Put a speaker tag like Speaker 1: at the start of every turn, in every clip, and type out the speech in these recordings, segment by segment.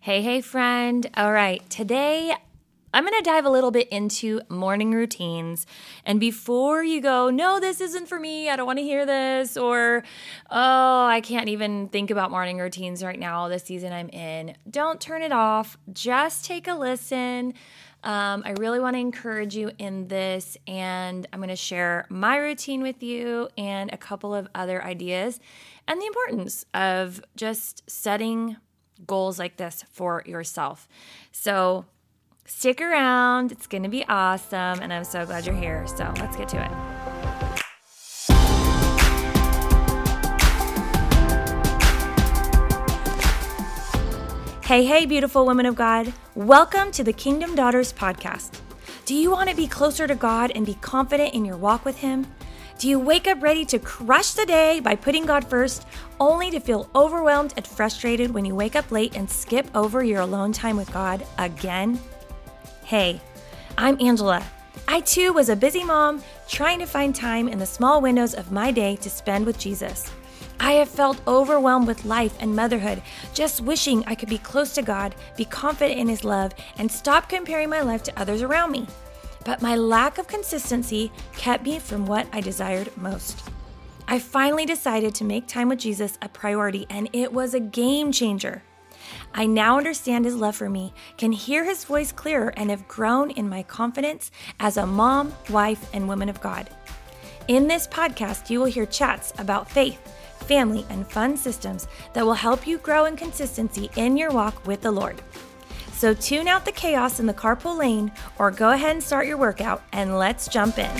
Speaker 1: Hey, friend. All right, today I'm going to dive a little bit into morning routines. And before you go, no, this isn't for me, I don't want to hear this, or, oh, I can't even think about morning routines right now, the season I'm in, don't turn it off. Just take a listen. I really want to encourage you in this, and I'm going to share my routine with you and a couple of other ideas and the importance of just setting goals like this for yourself. So stick around. It's going to be awesome, and I'm so glad you're here. So let's get to it. Hey, beautiful women of God. Welcome to the Kingdom Daughters podcast. Do you want to be closer to God and be confident in your walk with Him? Do you wake up ready to crush the day by putting God first, only to feel overwhelmed and frustrated when you wake up late and skip over your alone time with God again? Hey, I'm Angela. I too was a busy mom trying to find time in the small windows of my day to spend with Jesus. I have felt overwhelmed with life and motherhood, just wishing I could be close to God, be confident in His love, and stop comparing my life to others around me. But my lack of consistency kept me from what I desired most. I finally decided to make time with Jesus a priority, and it was a game changer. I now understand His love for me, can hear His voice clearer, and have grown in my confidence as a mom, wife, and woman of God. In this podcast, you will hear chats about faith, family, and fun systems that will help you grow in consistency in your walk with the Lord. So tune out the chaos in the carpool lane, or go ahead and start your workout, and let's jump in.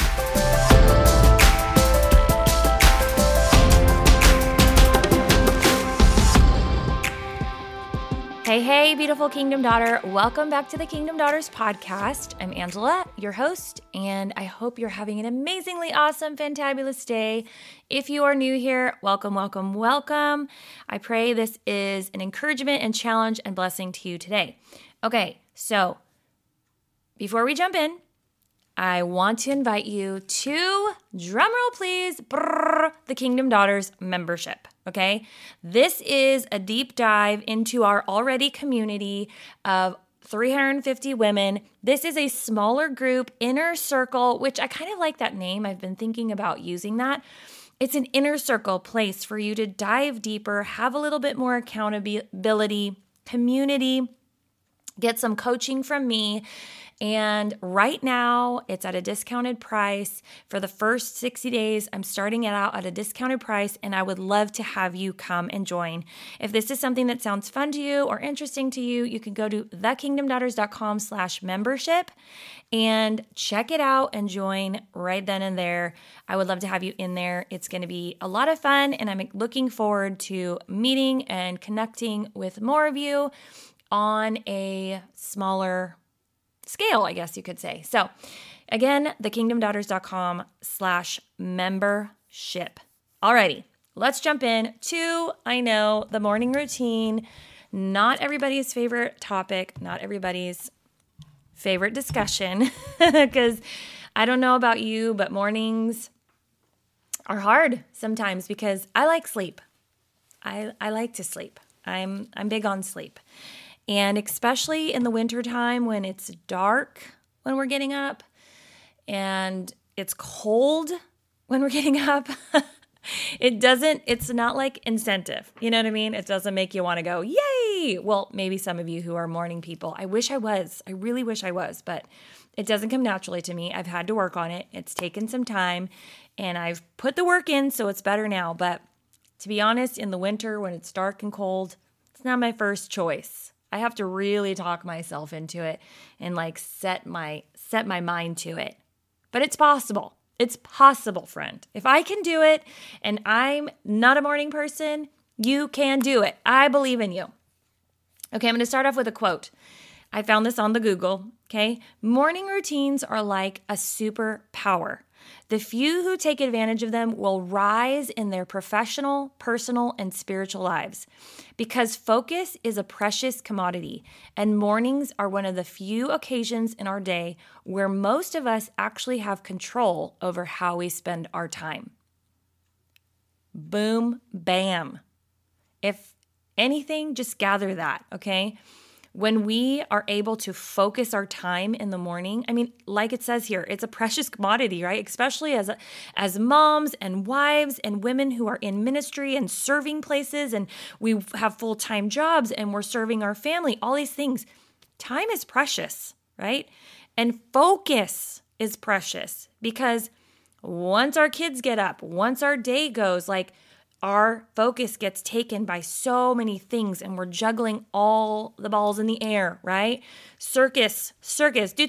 Speaker 1: Hey, beautiful Kingdom Daughter. Welcome back to the Kingdom Daughters podcast. I'm Angela, your host, and I hope you're having an amazingly awesome, fantabulous day. If you are new here, welcome. I pray this is an encouragement and challenge and blessing to you today. Okay, so before we jump in, I want to invite you to, drumroll please, the Kingdom Daughters membership, okay? This is a deep dive into our already community of 350 women. This is a smaller group, inner circle, which I kind of like that name. I've been thinking about using that. It's an inner circle place for you to dive deeper, have a little bit more accountability, community, get some coaching from me. And right now, it's at a discounted price. For the first 60 days, I'm starting it out at a discounted price, and I would love to have you come and join. If this is something that sounds fun to you or interesting to you, you can go to thekingdomdaughters.com/membership and check it out and join right then and there. I would love to have you in there. It's going to be a lot of fun, and I'm looking forward to meeting and connecting with more of you on a smaller scale, I guess you could say. So again, thekingdomdaughters.com/membership. Alrighty, let's jump in to, I know, the morning routine. Not everybody's favorite topic, not everybody's favorite discussion, because I don't know about you, but mornings are hard sometimes because I like sleep. I like to sleep. I'm big on sleep. And especially in the wintertime when it's dark when we're getting up and it's cold when we're getting up, it's not like incentive. You know what I mean? It doesn't make you want to go, yay! Well, maybe some of you who are morning people. I wish I was. I really wish I was, but it doesn't come naturally to me. I've had to work on it. It's taken some time, and I've put the work in, so it's better now. But to be honest, in the winter when it's dark and cold, it's not my first choice. I have to really talk myself into it and set my mind to it. But it's possible. It's possible, friend. If I can do it and I'm not a morning person, you can do it. I believe in you. Okay, I'm going to start off with a quote. I found this on the Google, okay? Morning routines are like a superpower. The few who take advantage of them will rise in their professional, personal, and spiritual lives. Because focus is a precious commodity, and mornings are one of the few occasions in our day where most of us actually have control over how we spend our time. Boom, bam. If anything, just gather that, okay? When we are able to focus our time in the morning, I mean, like it says here, it's a precious commodity, right? Especially as moms and wives and women who are in ministry and serving places, and we have full-time jobs and we're serving our family, all these things. Time is precious, right? And focus is precious, because once our kids get up, once our day goes, like, our focus gets taken by so many things, and we're juggling all the balls in the air, right? Circus, do,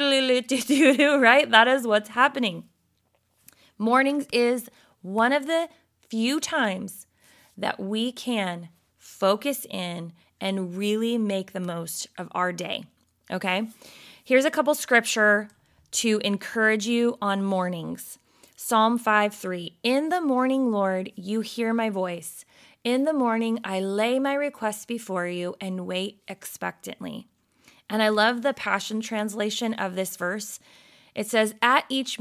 Speaker 1: right? That is what's happening. Mornings is one of the few times that we can focus in and really make the most of our day, okay? Here's a couple scripture to encourage you on mornings. Psalm 5:3, in the morning, Lord, you hear my voice. In the morning, I lay my requests before you and wait expectantly. And I love the Passion Translation of this verse. It says, at each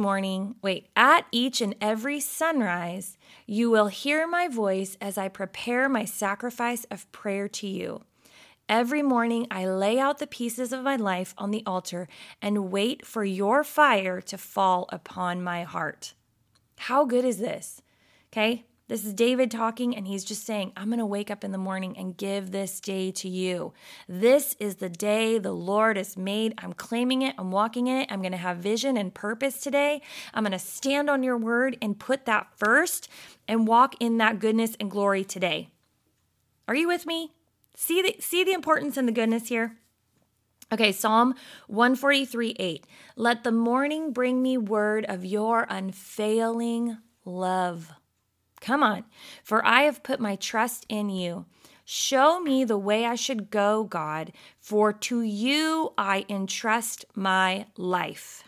Speaker 1: and every sunrise, you will hear my voice as I prepare my sacrifice of prayer to you. Every morning, I lay out the pieces of my life on the altar and wait for your fire to fall upon my heart. How good is this? Okay, this is David talking, and he's just saying, I'm going to wake up in the morning and give this day to you. This is the day the Lord has made. I'm claiming it. I'm walking in it. I'm going to have vision and purpose today. I'm going to stand on your word and put that first and walk in that goodness and glory today. Are you with me? See the importance and the goodness here? Okay, Psalm 143:8. Let the morning bring me word of your unfailing love. Come on, for I have put my trust in you. Show me the way I should go, God, for to you I entrust my life.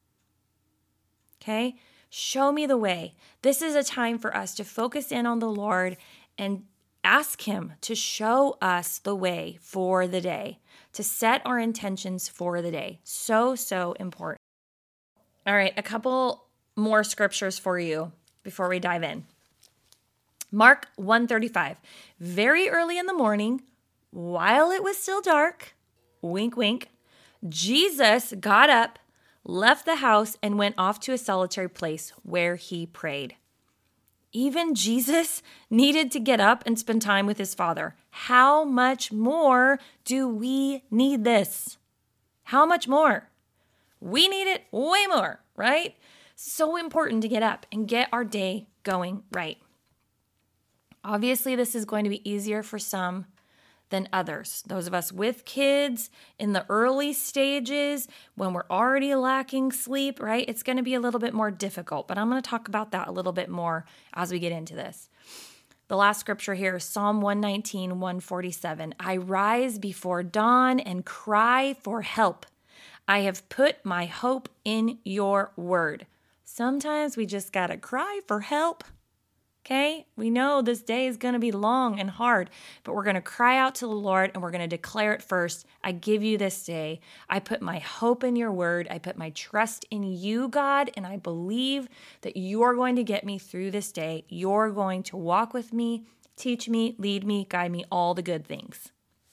Speaker 1: Okay, show me the way. This is a time for us to focus in on the Lord and ask him to show us the way for the day, to set our intentions for the day. So, so important. All right, a couple more scriptures for you before we dive in. Mark 1:35. Very early in the morning, while it was still dark, wink, wink, Jesus got up, left the house, and went off to a solitary place where he prayed. Even Jesus needed to get up and spend time with his Father. How much more do we need this? How much more? We need it way more, right? So important to get up and get our day going right. Obviously, this is going to be easier for some than others. Those of us with kids in the early stages, when we're already lacking sleep, right? It's going to be a little bit more difficult, but I'm going to talk about that a little bit more as we get into this. The last scripture here is Psalm 119, 147. I rise before dawn and cry for help. I have put my hope in your word. Sometimes we just got to cry for help. Okay, we know this day is going to be long and hard, but we're going to cry out to the Lord and we're going to declare it first. I give you this day. I put my hope in your word. I put my trust in you, God, and I believe that you are going to get me through this day. You're going to walk with me, teach me, lead me, guide me, all the good things.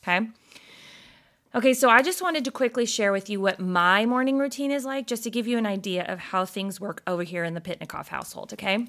Speaker 1: Okay, so I just wanted to quickly share with you what my morning routine is like, just to give you an idea of how things work over here in the Pitnikoff household, okay?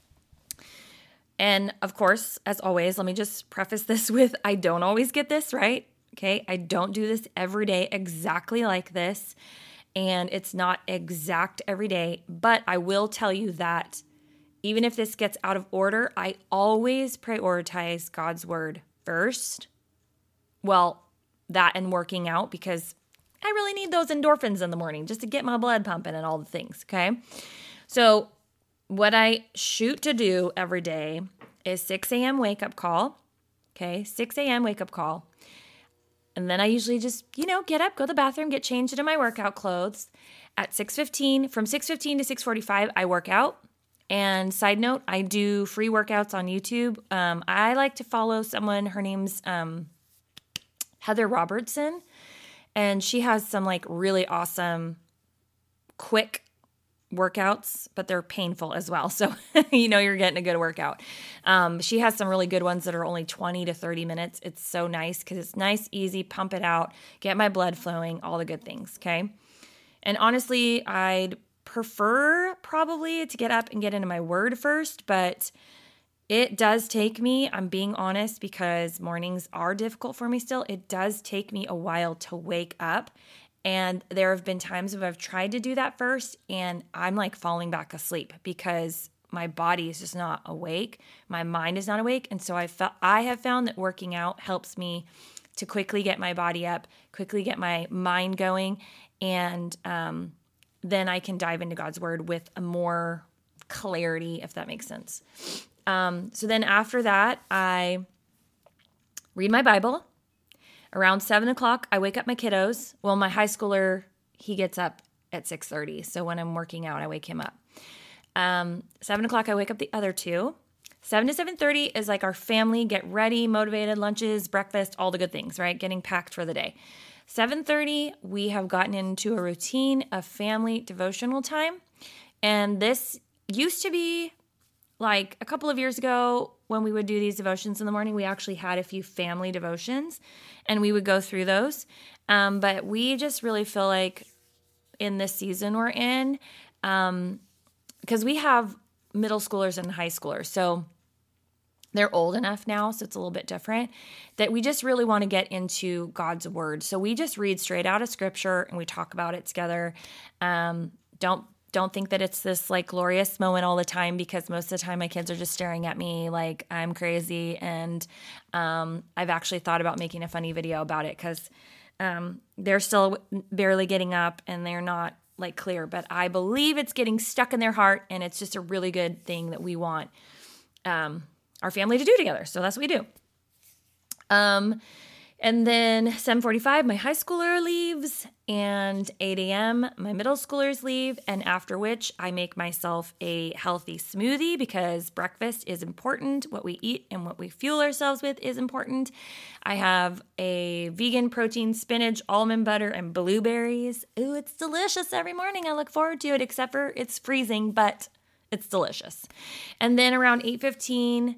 Speaker 1: And of course, as always, let me just preface this with, I don't always get this right, okay? I don't do this every day exactly like this, and it's not exact every day, but I will tell you that even if this gets out of order, I always prioritize God's word first. Well, that and working out, because I really need those endorphins in the morning just to get my blood pumping and all the things, okay? So what I shoot to do every day is 6 a.m. wake up call. Okay, 6 a.m. wake up call. And then I usually just, get up, go to the bathroom, get changed into my workout clothes. At 6:15, from 6:15 to 6:45, I work out. And side note, I do free workouts on YouTube. I like to follow someone, her name's Heather Robertson. And she has some really awesome, quick workouts, but they're painful as well. So, you're getting a good workout. She has some really good ones that are only 20 to 30 minutes. It's so nice because it's nice, easy, pump it out, get my blood flowing, all the good things. Okay. And honestly, I'd prefer probably to get up and get into my word first, but it does take me, I'm being honest, because mornings are difficult for me still. It does take me a while to wake up. And there have been times when I've tried to do that first and I'm like falling back asleep because my body is just not awake. My mind is not awake. And so I have found that working out helps me to quickly get my body up, quickly get my mind going. And then I can dive into God's word with a more clarity, if that makes sense. So then after that, I read my Bible. Around 7 o'clock, I wake up my kiddos. Well, my high schooler, he gets up at 6:30. So when I'm working out, I wake him up. 7 o'clock, I wake up the other two. 7 to 7:30 is like our family, get ready, motivated, lunches, breakfast, all the good things, right? Getting packed for the day. 7:30, we have gotten into a routine of family devotional time. And this used to be like a couple of years ago when we would do these devotions in the morning, we actually had a few family devotions and we would go through those. But we just really feel like in this season we're in, because we have middle schoolers and high schoolers. So they're old enough now, so it's a little bit different, that we just really want to get into God's word. So we just read straight out of scripture and we talk about it together. Don't think that it's this like glorious moment all the time, because most of the time my kids are just staring at me like I'm crazy. And I've actually thought about making a funny video about it because they're still barely getting up and they're not like clear. But I believe it's getting stuck in their heart, and it's just a really good thing that we want our family to do together. So that's what we do. And then 7:45, my high schooler leaves, and 8 a.m., my middle schoolers leave, and after which I make myself a healthy smoothie because breakfast is important. What we eat and what we fuel ourselves with is important. I have a vegan protein, spinach, almond butter, and blueberries. Ooh, it's delicious every morning. I look forward to it, except for it's freezing, but it's delicious. And then around 8:15,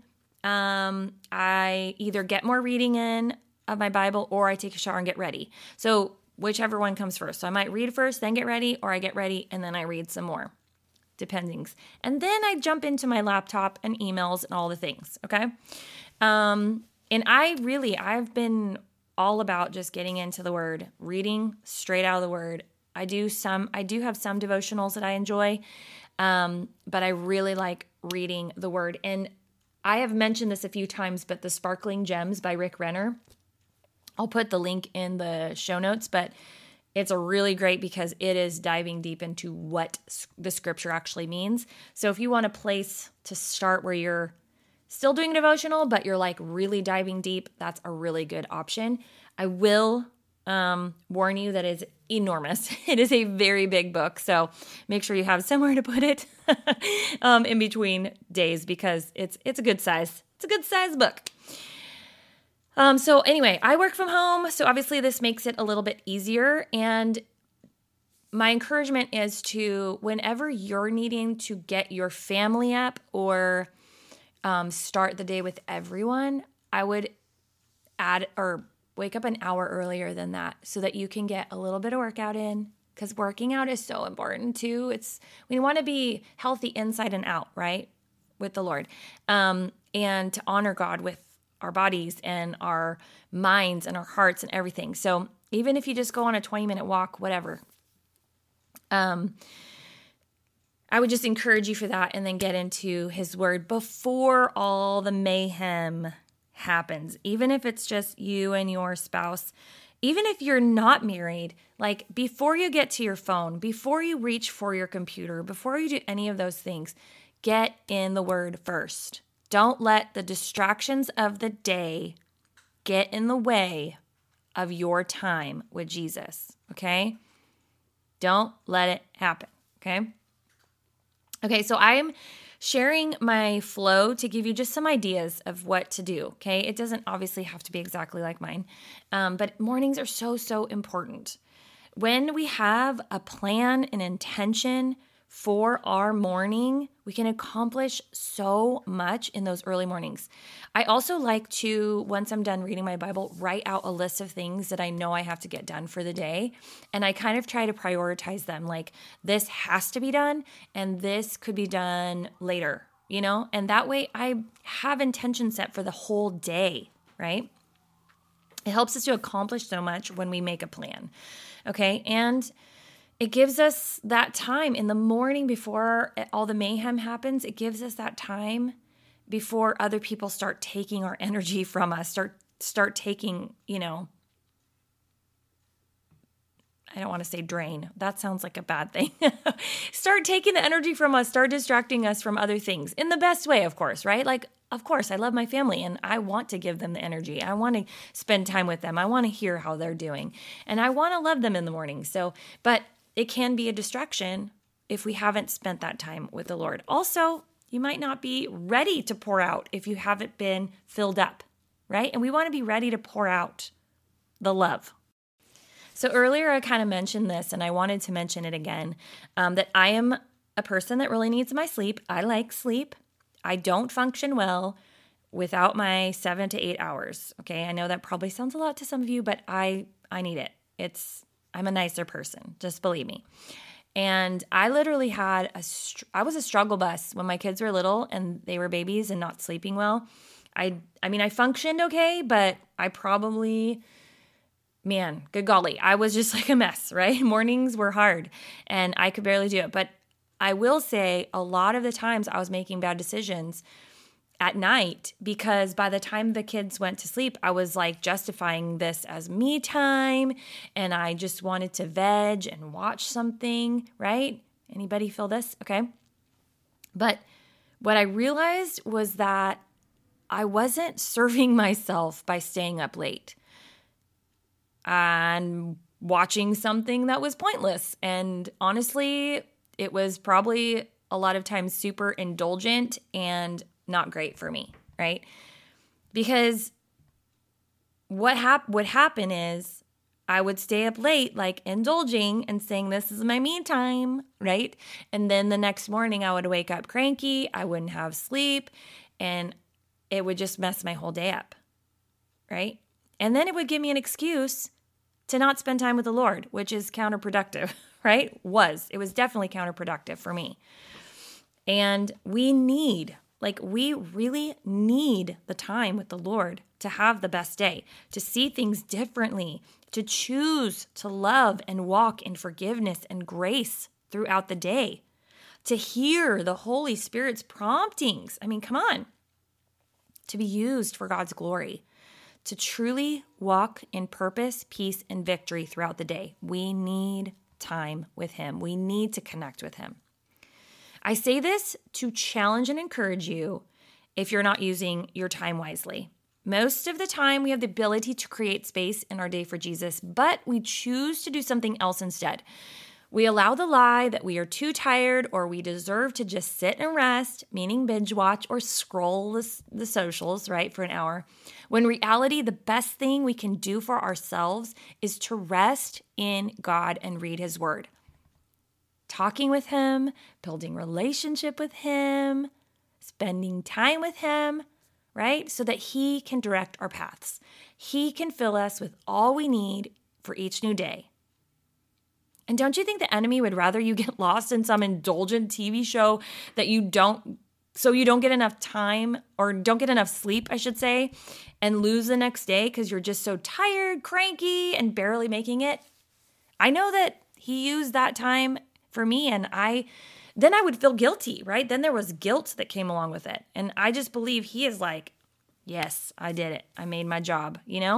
Speaker 1: I either get more reading in of my Bible or I take a shower and get ready. So whichever one comes first. So I might read first, then get ready, or I get ready and then I read some more, depending. And then I jump into my laptop and emails and all the things. Okay. And I've been all about just getting into the word, reading straight out of the word. I do have some devotionals that I enjoy. But I really like reading the word. And I have mentioned this a few times, but the Sparkling Gems by Rick Renner, I'll put the link in the show notes, but it's a really great because it is diving deep into what the scripture actually means. So if you want a place to start where you're still doing devotional, but you're like really diving deep, that's a really good option. I will warn you that it's enormous. It is a very big book, so make sure you have somewhere to put it in between days because it's a good size. It's a good size book. So anyway, I work from home, so obviously this makes it a little bit easier. And my encouragement is to, whenever you're needing to get your family up or start the day with everyone, I would add or wake up an hour earlier than that so that you can get a little bit of workout in, because working out is so important too. We want to be healthy inside and out, right, with the Lord, and to honor God with our bodies and our minds and our hearts and everything. So even if you just go on a 20-minute walk, whatever, I would just encourage you for that, and then get into his word before all the mayhem happens. Even if it's just you and your spouse, even if you're not married, like before you get to your phone, before you reach for your computer, before you do any of those things, get in the word first. Don't let the distractions of the day get in the way of your time with Jesus, okay? Don't let it happen, okay? Okay, so I'm sharing my flow to give you just some ideas of what to do, okay? It doesn't obviously have to be exactly like mine, but mornings are so, so important. When we have a plan, an intention for our morning, we can accomplish so much in those early mornings. I also like to, once I'm done reading my Bible, write out a list of things that I know I have to get done for the day. And I kind of try to prioritize them. Like, this has to be done and this could be done later, And that way I have intention set for the whole day, right? It helps us to accomplish so much when we make a plan, okay? And it gives us that time in the morning before all the mayhem happens. It gives us that time before other people start taking our energy from us, start taking, I don't want to say drain. That sounds like a bad thing. Start taking the energy from us, start distracting us from other things in the best way, of course, right? Like, of course, I love my family and I want to give them the energy. I want to spend time with them. I want to hear how they're doing and I want to love them in the morning. But it can be a distraction if we haven't spent that time with the Lord. Also, you might not be ready to pour out if you haven't been filled up, right? And we want to be ready to pour out the love. So earlier I kind of mentioned this and I wanted to mention it again, that I am a person that really needs my sleep. I like sleep. I don't function well without my 7 to 8 hours. Okay, I know that probably sounds a lot to some of you, but I need it. I'm a nicer person, just believe me. And I literally had I was a struggle bus when my kids were little and they were babies and not sleeping well. I functioned okay, but I probably, man, good golly, I was just like a mess, right? Mornings were hard and I could barely do it. But I will say a lot of the times I was making bad decisions at night because by the time the kids went to sleep, I was like justifying this as me time and I just wanted to veg and watch something, right? Anybody feel this? Okay. But what I realized was that I wasn't serving myself by staying up late and watching something that was pointless. And honestly, it was probably a lot of times super indulgent and not great for me, right? Because what would happen is I would stay up late, like indulging and saying, this is my me time, right? And then the next morning I would wake up cranky, I wouldn't have sleep, and it would just mess my whole day up, right? And then it would give me an excuse to not spend time with the Lord, which is counterproductive, right? It was definitely counterproductive for me. And we really need the time with the Lord to have the best day, to see things differently, to choose to love and walk in forgiveness and grace throughout the day, to hear the Holy Spirit's promptings. I mean, come on, to be used for God's glory, to truly walk in purpose, peace, and victory throughout the day. We need time with Him. We need to connect with Him. I say this to challenge and encourage you if you're not using your time wisely. Most of the time, we have the ability to create space in our day for Jesus, but we choose to do something else instead. We allow the lie that we are too tired or we deserve to just sit and rest, meaning binge watch or scroll the socials, right, for an hour. When in reality, the best thing we can do for ourselves is to rest in God and read His Word. Talking with Him, building relationship with Him, spending time with Him, right? So that He can direct our paths. He can fill us with all we need for each new day. And don't you think the enemy would rather you get lost in some indulgent TV show that you don't get enough time or don't get enough sleep, I should say, and lose the next day because you're just so tired, cranky, and barely making it? I know that he used that time for me and then I would feel guilty, right? Then there was guilt that came along with it. And I just believe he is like, yes, I did it. I made my job,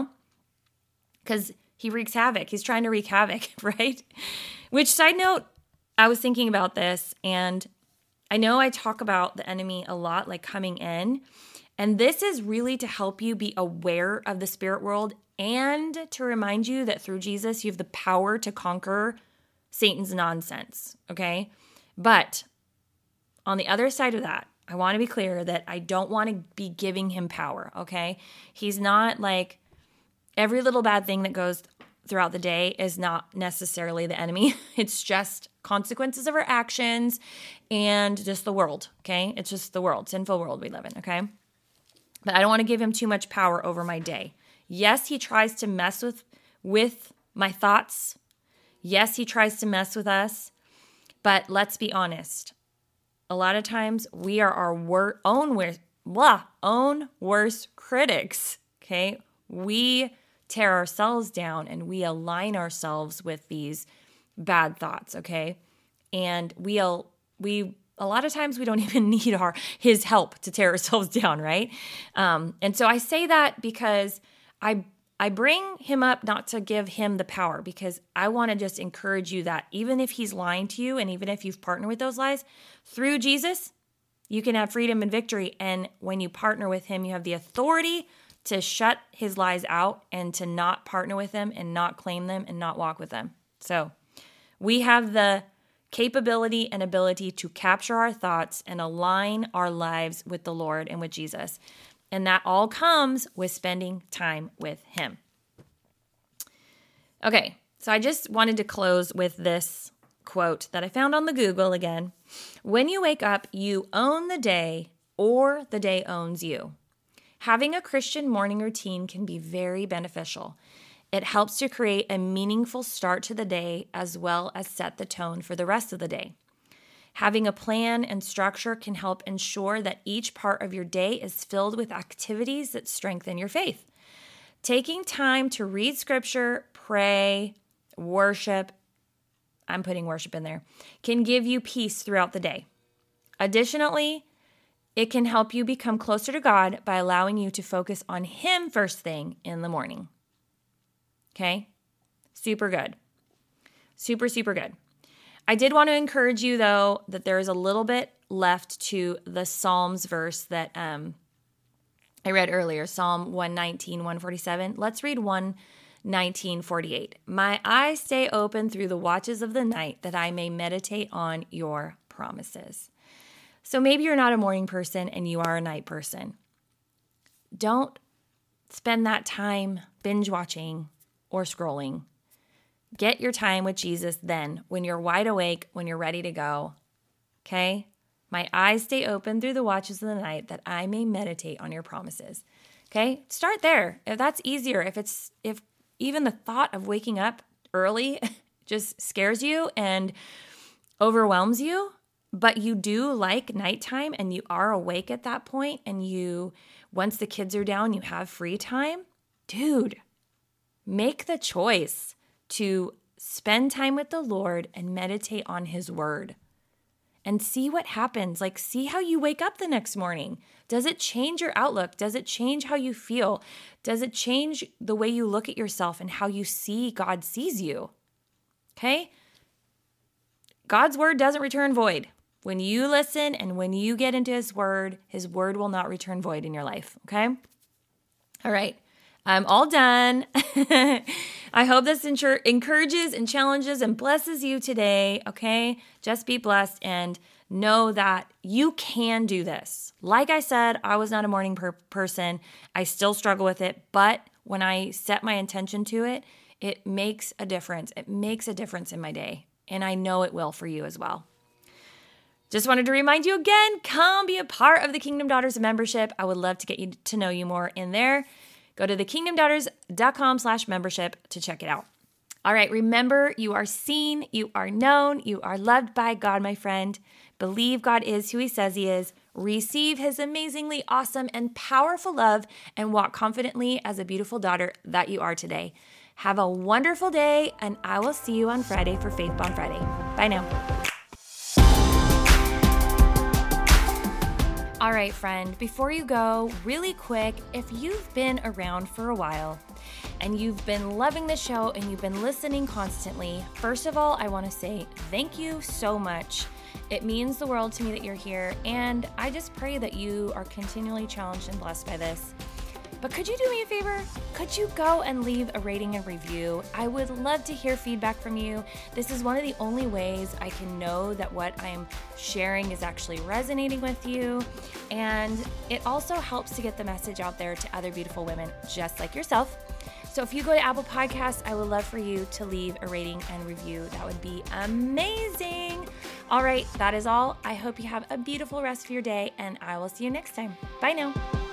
Speaker 1: because he wreaks havoc. He's trying to wreak havoc, right? Which, side note, I was thinking about this, and I know I talk about the enemy a lot, like coming in, and this is really to help you be aware of the spirit world and to remind you that through Jesus, you have the power to conquer Satan's nonsense, okay? But on the other side of that, I want to be clear that I don't want to be giving him power, okay? He's not like every little bad thing that goes throughout the day is not necessarily the enemy. It's just consequences of our actions and just the world, okay? It's just the world, sinful world we live in, okay? But I don't want to give him too much power over my day. Yes, he tries to mess with my thoughts. Yes, he tries to mess with us. But let's be honest. A lot of times we are our own worst critics, okay? We tear ourselves down and we align ourselves with these bad thoughts, okay? And we a lot of times we don't even need his help to tear ourselves down, right? And so I say that because I bring him up not to give him the power, because I want to just encourage you that even if he's lying to you and even if you've partnered with those lies, through Jesus, you can have freedom and victory. And when you partner with him, you have the authority to shut his lies out and to not partner with them and not claim them and not walk with them. So we have the capability and ability to capture our thoughts and align our lives with the Lord and with Jesus. And that all comes with spending time with him. Okay, so I just wanted to close with this quote that I found on the Google again. When you wake up, you own the day, or the day owns you. Having a Christian morning routine can be very beneficial. It helps to create a meaningful start to the day as well as set the tone for the rest of the day. Having a plan and structure can help ensure that each part of your day is filled with activities that strengthen your faith. Taking time to read scripture, pray, worship, I'm putting worship in there, can give you peace throughout the day. Additionally, it can help you become closer to God by allowing you to focus on him first thing in the morning. Okay? Super good. Super, super good. I did want to encourage you, though, that there is a little bit left to the Psalms verse that I read earlier, Psalm 119, 147. Let's read 119, 48. My eyes stay open through the watches of the night that I may meditate on your promises. So maybe you're not a morning person and you are a night person. Don't spend that time binge watching or scrolling. Get your time with Jesus then, when you're wide awake, when you're ready to go. Okay? My eyes stay open through the watches of the night that I may meditate on your promises. Okay? Start there. If that's easier, if even the thought of waking up early just scares you and overwhelms you, but you do like nighttime and you are awake at that point, and once the kids are down, you have free time, dude, make the choice to spend time with the Lord and meditate on his word and see what happens. Like, see how you wake up the next morning. Does it change your outlook? Does it change how you feel? Does it change the way you look at yourself and how you see God sees you? Okay? God's word doesn't return void. When you listen and when you get into his word will not return void in your life. Okay? All right. I'm all done. I hope this encourages and challenges and blesses you today, okay? Just be blessed and know that you can do this. Like I said, I was not a morning person. I still struggle with it, but when I set my intention to it, it makes a difference. It makes a difference in my day, and I know it will for you as well. Just wanted to remind you again, come be a part of the Kingdom Daughters membership. I would love to get you to know you more in there. Go to thekingdomdaughters.com/membership to check it out. All right, remember, you are seen, you are known, you are loved by God, my friend. Believe God is who he says he is. Receive his amazingly awesome and powerful love and walk confidently as a beautiful daughter that you are today. Have a wonderful day, and I will see you on Friday for Faith Bomb Friday. Bye now. All right, friend, before you go, really quick, if you've been around for a while and you've been loving the show and you've been listening constantly, first of all, I want to say thank you so much. It means the world to me that you're here, and I just pray that you are continually challenged and blessed by this. But could you do me a favor? Could you go and leave a rating and review? I would love to hear feedback from you. This is one of the only ways I can know that what I'm sharing is actually resonating with you. And it also helps to get the message out there to other beautiful women just like yourself. So if you go to Apple Podcasts, I would love for you to leave a rating and review. That would be amazing. All right, that is all. I hope you have a beautiful rest of your day, and I will see you next time. Bye now.